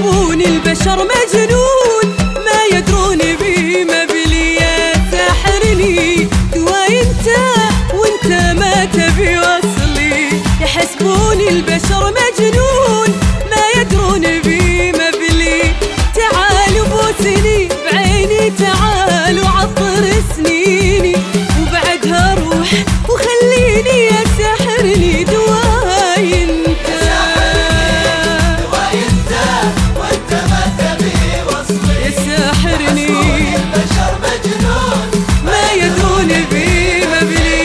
يحسبوني البشر مجنون ما يدرون بي ما بلي يا ساحرني دواي انت وانت ما تبي وصلي. يحسبوني البشر مجنون ما يدرون بي ما بلي. تعالوا بوسني بعيني تعالوا عطر سنيني وبعدها روح وخليني يا ساحرني دواي انت. دواي انت وانت ما تبي وصلي. يا ساحرني البشر مجنون ما يدرون بي ما بلي.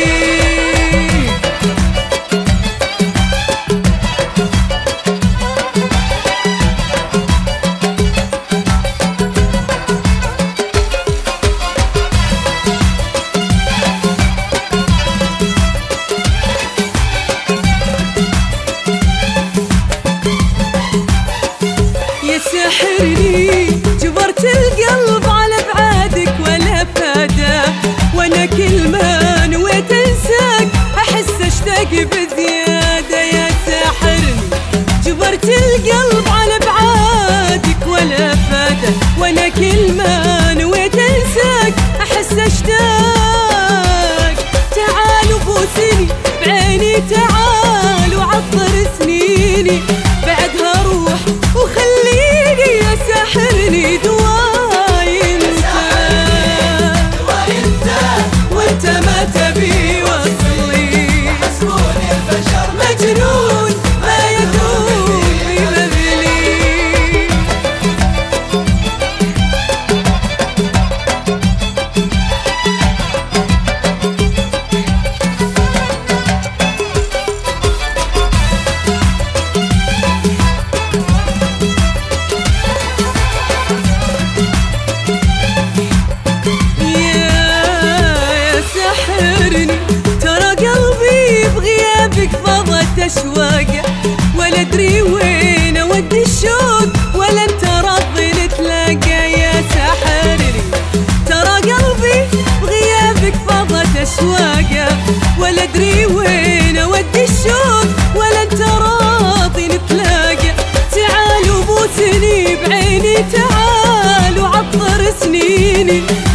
ساحرني جبرت القلب على بعادك ولا فاده. وانا كل ما نويت انساك احس اشتاق بزياده. يا ساحرني جبرت القلب على بعادك ولا فاده. وانا كل ما نويت انساك احس اشتاق. تعالوا بوسني بعيني تعالوا عطر سنيني بعدها روح وخليني يا ساحرني دواي انت. دواي انت وانت ما تبي وصلي. يحسبوني البشر مجنون ما يدرون بي ما بلي. ترى قلبي بغيابك فضت اشواقه ولا ادري وين اودي الشوق ولا انت راضي نتلاقى. يا ساحرني ترى قلبي بغيابك فضت اشواقه ولا ادري وين اودي الشوق ولا انت راضي نتلاقى. تعالوا بوسني بعيني تعالوا عطر سنيني